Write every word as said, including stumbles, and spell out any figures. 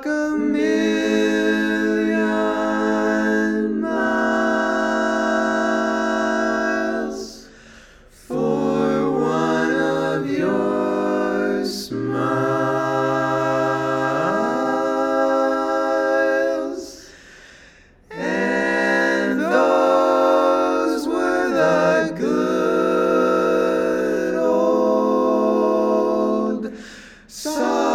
walk a million miles for one of your smiles. And those were the good old songs.